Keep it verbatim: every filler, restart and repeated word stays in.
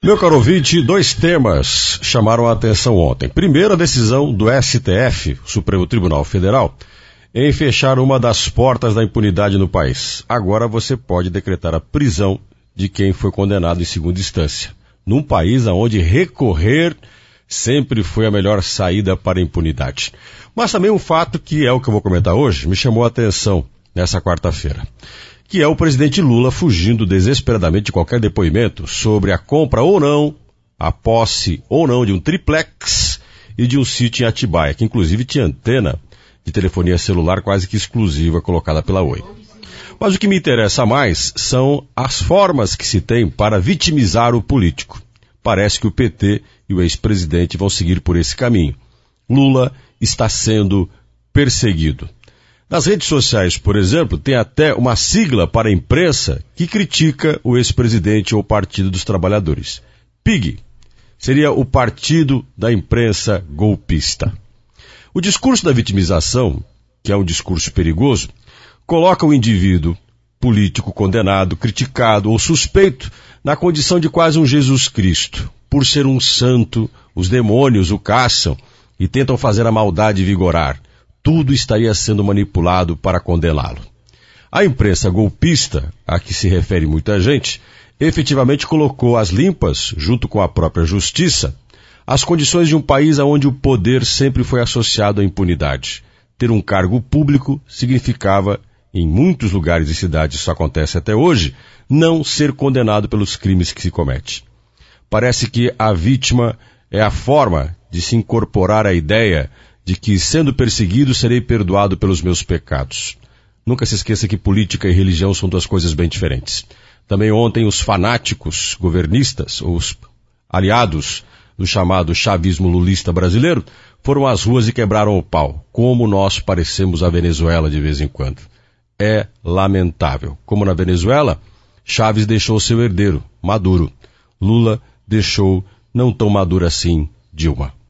Meu caro ouvinte, dois temas chamaram a atenção ontem. Primeiro, a decisão do S T F, Supremo Tribunal Federal, em fechar uma das portas da impunidade no país. Agora você pode decretar a prisão de quem foi condenado em segunda instância, num país onde recorrer sempre foi a melhor saída para a impunidade. Mas também um fato que é o que eu vou comentar hoje, me chamou a atenção nessa quarta-feira, que é o presidente Lula fugindo desesperadamente de qualquer depoimento sobre a compra ou não, a posse ou não de um triplex e de um sítio em Atibaia, que inclusive tinha antena de telefonia celular quase que exclusiva colocada pela Oi. Mas o que me interessa mais são as formas que se tem para vitimizar o político. Parece que o P T e o ex-presidente vão seguir por esse caminho. Lula está sendo perseguido. Nas redes sociais, por exemplo, tem até uma sigla para a imprensa que critica o ex-presidente ou Partido dos Trabalhadores. P I G seria o Partido da Imprensa Golpista. O discurso da vitimização, que é um discurso perigoso, coloca o indivíduo político condenado, criticado ou suspeito na condição de quase um Jesus Cristo. Por ser um santo, os demônios o caçam e tentam fazer a maldade vigorar. Tudo estaria sendo manipulado para condená-lo. A imprensa golpista, a que se refere muita gente, efetivamente colocou às limpas, junto com a própria justiça, as condições de um país onde o poder sempre foi associado à impunidade. Ter um cargo público significava, em muitos lugares e cidades, isso acontece até hoje, não ser condenado pelos crimes que se comete. Parece que a vítima é a forma de se incorporar à ideia de que, sendo perseguido, serei perdoado pelos meus pecados. Nunca se esqueça que política e religião são duas coisas bem diferentes. Também ontem os fanáticos governistas, os aliados do chamado chavismo lulista brasileiro, foram às ruas e quebraram o pau, como nós parecemos a Venezuela de vez em quando. É lamentável. Como na Venezuela, Chávez deixou seu herdeiro, Maduro. Lula deixou, não tão maduro assim, Dilma.